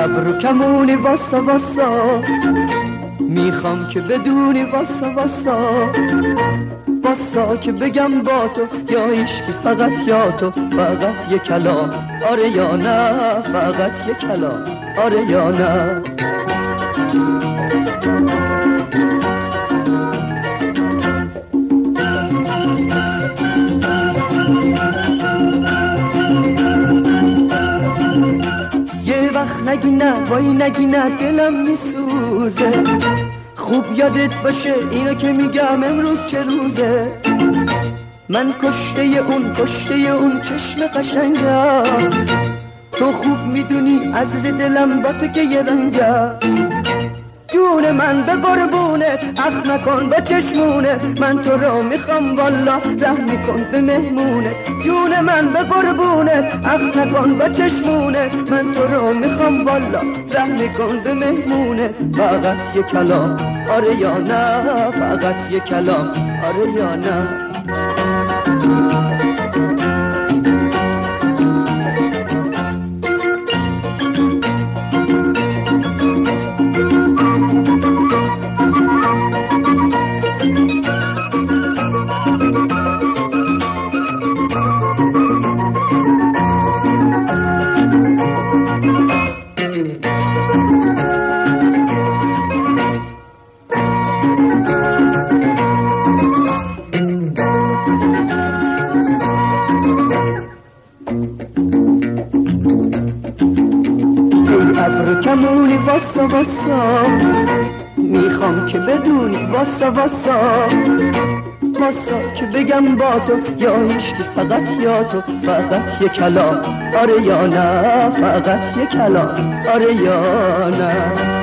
ابرو کمونی واسا واسا، میخوام که بدونی واسا واسا، واسا که بگم با تو یا عشقی فقط یا تو، فقط یک کلام آره یا نه، فقط یک کلام آره یا نه. یه وقت نگی نه وای نگی نه دلم میسوزه، خوب یادت باشه اینو که میگم امروز چه روزه. من کشته اون چشم قشنگم، تو خوب میدونی عزیز دلم با تو که یه رنگم. جون من به قربونت اخ نکن با چشمونه، من تو رو میخوام والا رحم کن به مهمونه. جون من به قربونت اخ نکن با چشمونه، من تو رو میخوام والا رحم کن به مهمونه. فقط یه کلام آره یا نه، فقط یه کلام آره یا نه. ابرو کمونی واسا واسا، میخوام که بدونی واسا واسا، واسا که بگم با تو یا عشقی فقط یا تو، فقط یک کلام آره یا نه، فقط یک کلام آره یا نه.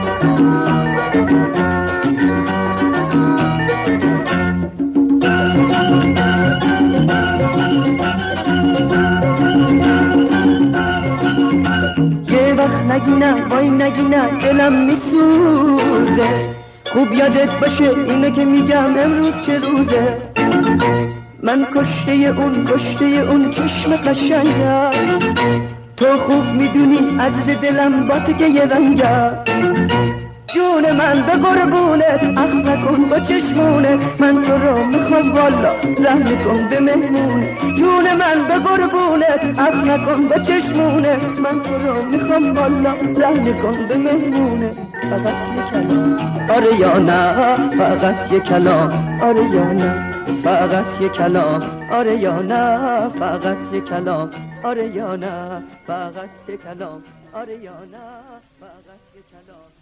یه وقت نگی نه وای نگی نه دلم میسوزه، خوب یادت باشه اینو که میگم امروز چه روزه. من کشته اون چشم قشنگم، تو خوب میدونی عزیز دلم با تو که یه رنگم. جون من به قربونت اخ نکن با چشمونه، من تو رو میخوام والا رحم کن به مهمونه. جون من به قربونت اخ نکن با چشمونه، من تو رو میخوام والا رحم کن به مهمونه. فقط یک کلام آره یا نه، فقط یک کلام آره یا نه، فقط یک کلام آره یا نه، فقط یک کلام آره یا نه، فقط یک کلام آره یا نه، فقط یک کلام.